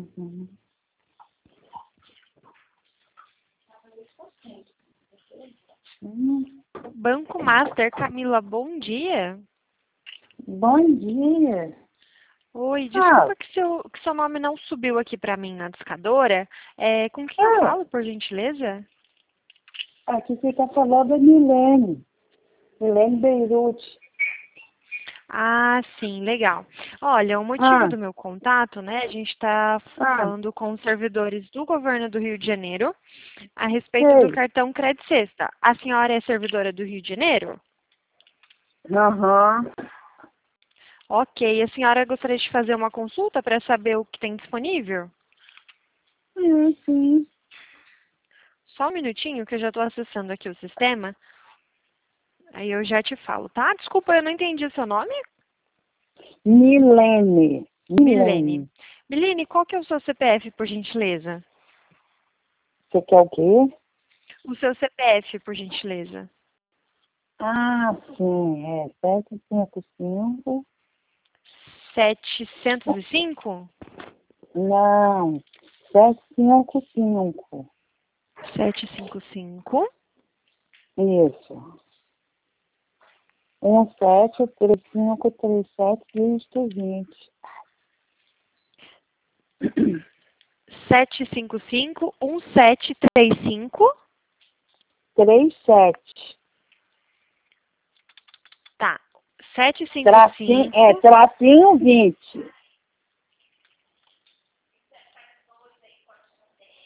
Uhum. Banco Master, Camila, bom dia. Bom dia. Oi, desculpa que seu nome não subiu aqui para mim na discadora. Com quem eu falo, por gentileza? Aqui você está falando é Milene. Milene Beirute. Ah, sim, legal. Olha, o motivo do meu contato, né? A gente está falando com os servidores do governo do Rio de Janeiro a respeito do cartão Crédito Sexta. A senhora é servidora do Rio de Janeiro? Aham. Ok, a senhora gostaria de fazer uma consulta para saber o que tem disponível? Sim. Só um minutinho que eu já estou acessando aqui o sistema. Aí eu já te falo, tá? Desculpa, eu não entendi o seu nome? Milene. Milene. Milene, qual que é o seu CPF, por gentileza? Você quer o quê? O seu CPF, por gentileza. Ah, sim. É 755. 705? Não. 755. 755. Isso. 173537 20. 755-1735. 37. Tá. 755. Tracinho 20.